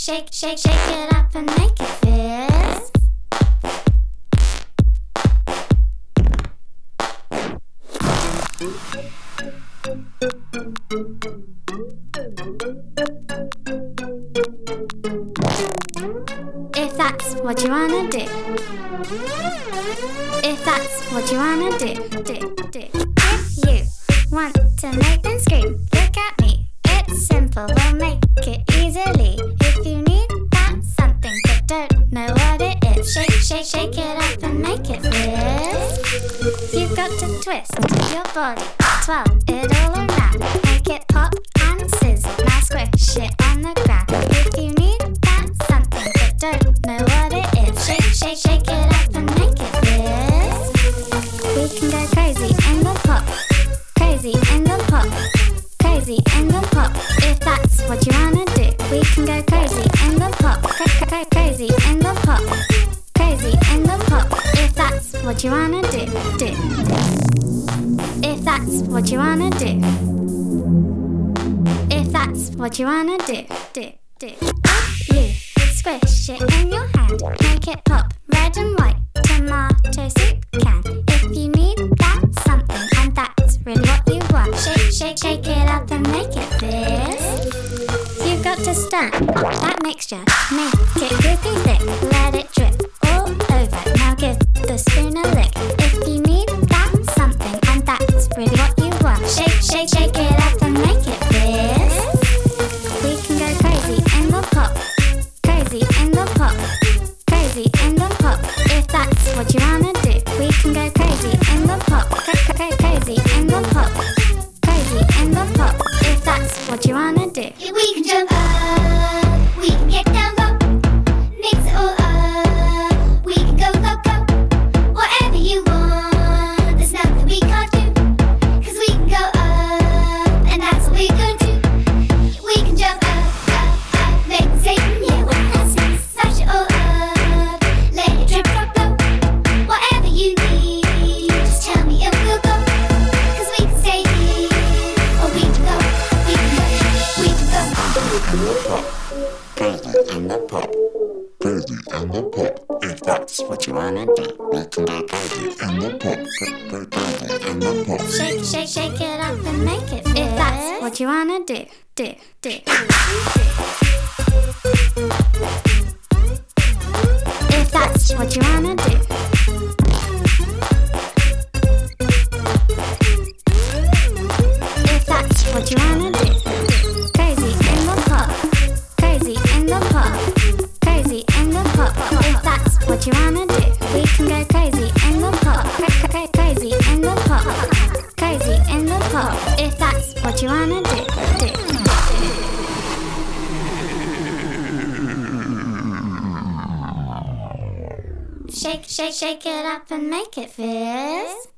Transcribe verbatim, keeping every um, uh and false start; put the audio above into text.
shake, shake, shake it up and make it fizz. If that's what you wanna do, if that's what you wanna do, do, do. If you want to make them scream, look at me. It's simple, we'll make it easily. If you need that something but don't know what it is, shake, shake, shake it up and make it fizz. You've got to twist your body, twirl it all around, make it pop and sizzle. Now squish it on the ground. If you need that something but don't know what it is, shake, shake, shake it up and make it fizz. We can go crazy in the pop, crazy in the pop, crazy in the pop. If that's what you wanna do, we can go crazy in the pop, cra- cra- crazy in the pop, crazy in the pop. If that's what you wanna do, do. If that's what you wanna do, if that's what you wanna do, do, do. You squish it in your hand, make it pop, red and white, tomato soup can. If you need that something, and that's really what you want, shake, shake, shake it up and make it fizz. You've got to stir that mixture, make it goopy thick, let it drip all over. Now give the spoon a lick. If you need that something, and that's really what you want, shake, shake, shake it up and make it fizz. We can go crazy in the pop, crazy in the pop, crazy in the pop. If that's what you wanna do, we can go crazy in the pop, cra- cra- crazy in the pop, crazy in the pop. If that's what you wanna do, We can jump up, we can get down low, mix it all up, we can go, go, go. Whatever you want, there's nothing we can't do, 'cause we can go up, and that's what we're gonna do. We can jump up, up, up, make it Satan, yeah, what has it? Smash it all up, let it drip, drop, low. Whatever you need, just tell me and we'll go, 'cause we can stay here, or we can go, we can go, we can go. Crazy in the pop, crazy in the pop. If that's what you wanna do, we can go crazy in the pop, cra- cra- crazy in the pop. shake, shake, shake it up and make it fizz. If that's what you wanna do, do, do. If that's what you wanna do, if that's what you wanna do, crazy in the pop, crazy in the pop, crazy in the pop. If that's what you wanna do, we can go crazy in the pop, cra- cra- crazy in the pop, crazy in the pop. If that's what you wanna do, do. Shake, shake, shake it up and make it fizz.